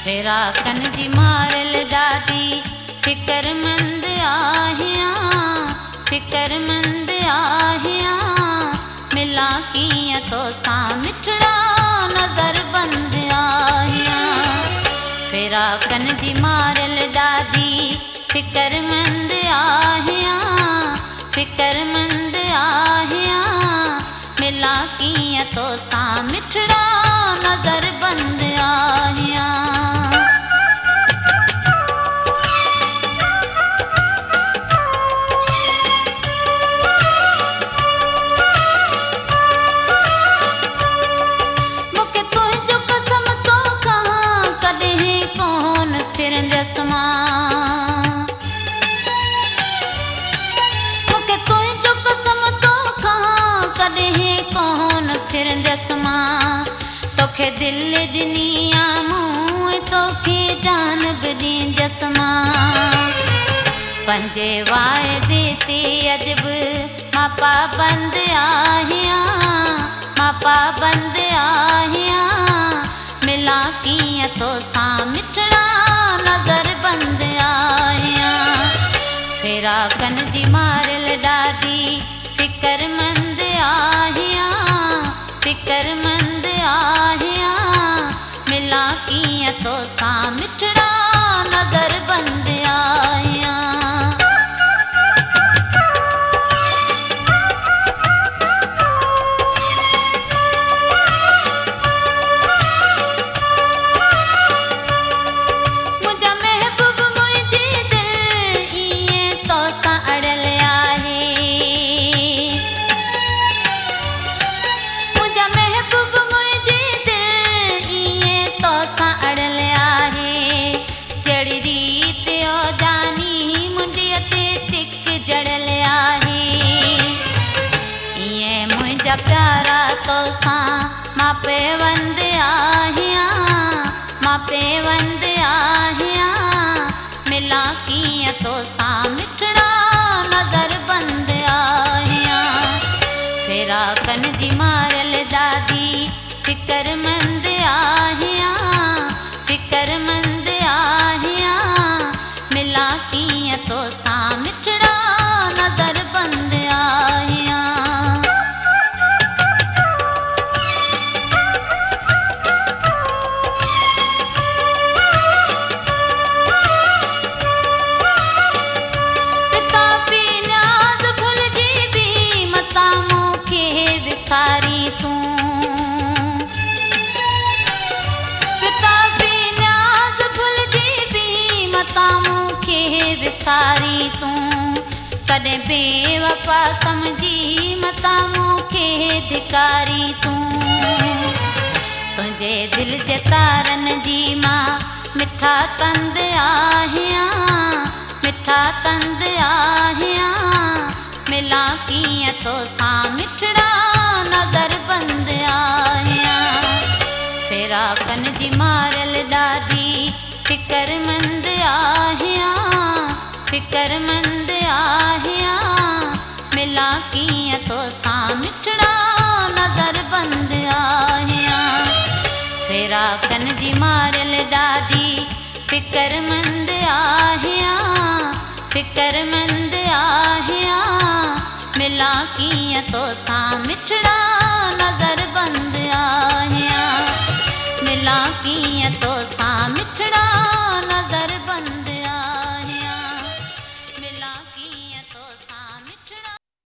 फिराकन जी मारल ॾाढी फ़िक्रमंद आहियां, फ़िक्रमंद आहियां। मिलां कीअं तोसां मिठड़ा नज़रबंद आहियां। फिराकन जी मारल ॾाढी फ़िक्रमंद आहियां, फ़िक्रमंद आहियां। मिलां कीअं तोसां मिठड़ा नज़रबंद आहियां। मूंखे तुंहिंजो कसम तो कहां कॾहिं कोन फिरंदसि मां। मूंखे तुंहिंजो कसम तो कहां कॾहिं कोन फिरंदसि मां। तोखे दिल ॾिनी आ मूं तोखे जान बि ॾींदसि मां। पंहिंजे वाइदे ते अॼु बि मां पाबंद आहियां, मां पाबंद आहियां। मिलां कीअं तोसां मिठड़ा नज़रबंद आहियां। फिराकन जी मारल ॾाढी फ़िक्रमंद आहियां, फ़िक्रमंद आहियां। मिलां कीअं तोसां मिठड़ा नज़रबंद आहियां। मुंहिंजा महबूब मुंहिंजी दिल ईअं तोसां अड़ल आहे। मुंहिंजा महबूब मुंहिंजी दिल ईअं तोसां अड़ल आहे। जहिड़ी रीत ओ जानी मुंडीअ ते टिक जड़ल आहे। ईअं मुंहिंजा प्यारा तोसां मां पेवंद आहियां, मां पेवंद आहियां। मिलां कीअं तोसां मिठड़ा नज़रबंद आहियां। फिराकन जी मारल ॾाढी फ़िक्रमंद आहियां, फ़िक्रमंद आहियां। मिलां कीअं तोसां मिठड़ा नज़रबंद आहियां। पिता पी न्याज़ भुलिजी बि मतां मूंखे विसारी तूं। पिता पी न्याज़ भुलिजी बि मतां मूंखे विसारी तूं। कॾहिं बेवफ़ा समझी मतां मूंखे धिकारी तूं। तुंहिंजे दिल जे तारनि जी मां मिठा तंद आहियां, मिठा तंद आहियां। मिलां कीअं तोसां मिठड़ा नज़रबंद आहियां। फिराकन जी मारल ॾाढी फ़िक्रमंद आहियां, फ़िक्रमंद आहियां। मिलां कीअं तोसां मिठड़ा नज़रबंद आहियां। फिराकन जी मारल ॾाढी फ़िक्रमंद आहियां, फ़िक्रमंद आहियां। मिलां कीअं तोसां मिठड़ा